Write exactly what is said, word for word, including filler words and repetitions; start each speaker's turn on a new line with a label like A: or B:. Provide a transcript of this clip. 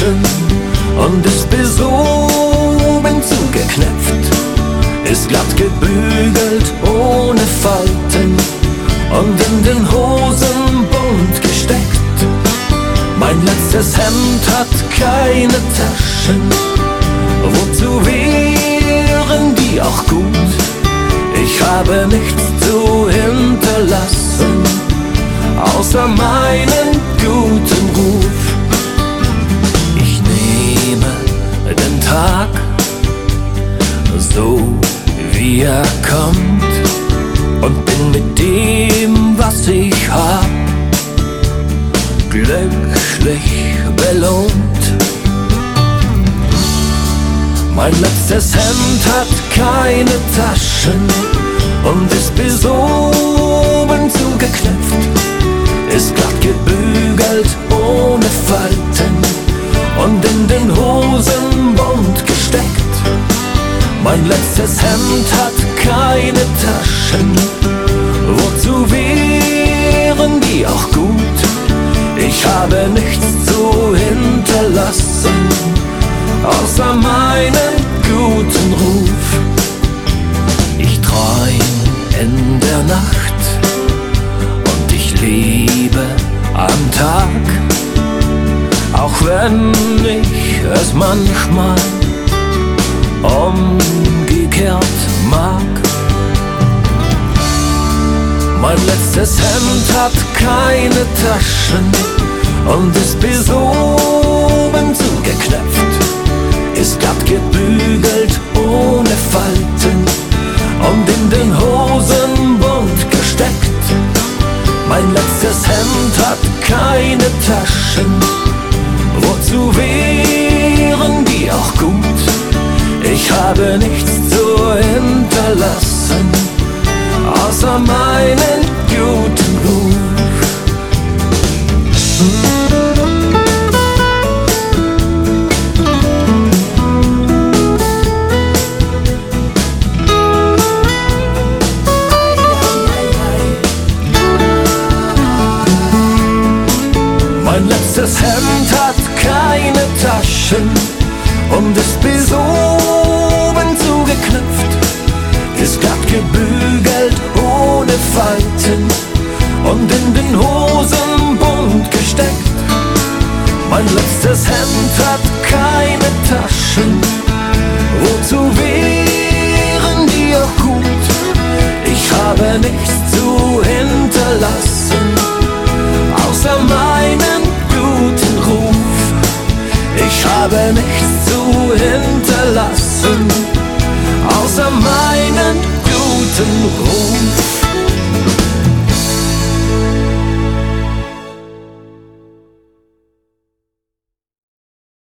A: Taschen und ist bis oben zugeknöpft, ist glatt gebügelt ohne Falten und in den Hosen bunt gesteckt. Mein letztes Hemd hat keine Taschen, wozu wären die auch gut? Ich habe nichts zu hinterlassen, außer meinen guten Ruf. Ich nehme den Tag so wie er kommt und bin mit dem, was ich hab, glücklich belohnt. Mein letztes Hemd hat keine Taschen und ist bis oben zugeknöpft, ist glatt gebügelt ohne Falten und in den Hosen bunt gesteckt. Mein letztes Hemd hat keine Taschen, wozu wären die auch gut? Ich habe nichts zu hinterlassen, außer meinen guten Ruf. Ich träum in der Nacht und ich lebe am Tag, auch wenn ich es manchmal umgekehrt mag. Mein letztes Hemd hat keine Taschen und ist bis oben zugeknöpft, ist glatt gebügelt ohne Falten und in den Hosen bunt gesteckt. Mein letztes Hemd hat keine Taschen, wozu wären die auch gut? Ich habe nichts zu hinterlassen, außer meinen guten Ruf. Mein letztes Hemd hat keine Taschen und ist bis oben zugeknöpft, ist glatt gebügelt ohne Falten und in den Hosen bunt gesteckt. Mein letztes Hemd hat keine Taschen, wozu wären die auch gut? Ich habe nichts zu hinterlassen, außer meinen guten Ruf. Ich habe nichts zu hinterlassen, außer meinen guten Ruf.